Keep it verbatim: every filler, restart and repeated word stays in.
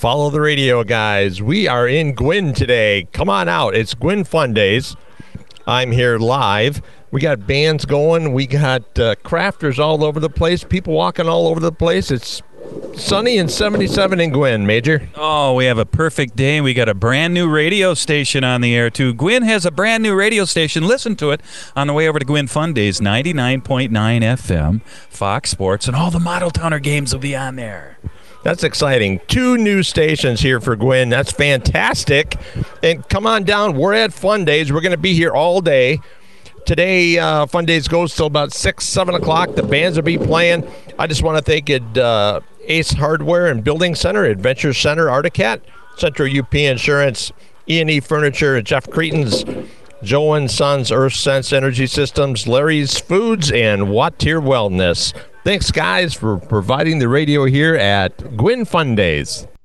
Follow the radio, guys. We are in Gwin today. Come on out. It's Gwin Fun Days. I'm here live. We got bands going. We got uh, crafters all over the place. People walking all over the place. It's sunny and seventy-seven in Gwin, Major. Oh, we have a perfect day. We got a brand new radio station on the air, too. Gwin has a brand new radio station. Listen to it on the way over to Gwin Fun Days, ninety-nine point nine F M, Fox Sports, and all the Model Towner games will be on there. That's exciting. Two new stations here for Gwin. That's fantastic. And come on down. We're at Fun Days. We're going to be here all day. Today, uh, Fun Days goes till about six, seven o'clock. The bands will be playing. I just want to thank it, uh, Ace Hardware and Building Center, Adventure Center, Articat, Central U P Insurance, E and E Furniture, Jeff Cretons, Joe and Sons, Earth Sense Energy Systems, Larry's Foods, and Wattier Wellness. Thanks, guys, for providing the radio here at Gwin Fun Days.